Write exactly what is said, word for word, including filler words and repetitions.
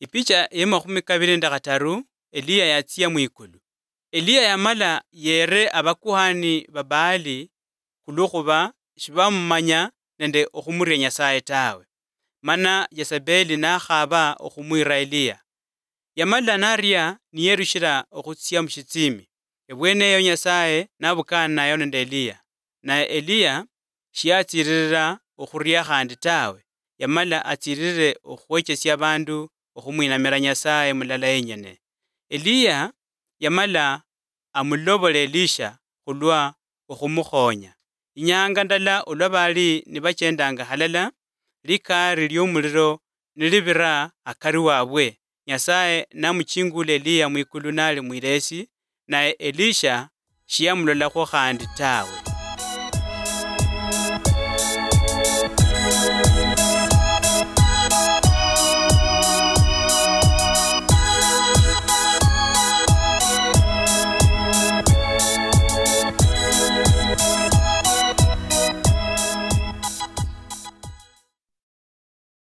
Ipicha ya makhumi kabili nende khataru Eliya yatsia mwikulu. Eliya yamala yere abakuhani ba Baali khulukhuba sibamumanya nende okhumurya Nyasaye tawe. Mana Yezebeli nakhaba okhumwira Eliya. Yamala narya niyerushila okhutsia mushitsimi. Ebweneyo Nyasaye nabukana nayo nende Eliya. Na Eliya shiatsirira okhurya khandi tawe. Yamala atsirire okhwechesia bandu okhumwinamira Nyasaye mulala yenyene. Eliya yamala amulobola Elisha khulwa okhumukhonya. Inyanga ndala olwa bali nibachendanga halala, likari lyomuliro nilibira akari wabwe. Nyasaye namuchingula Eliya mwikulu nali mwilesi, naye Elisha shiamulolakho khandi tawe.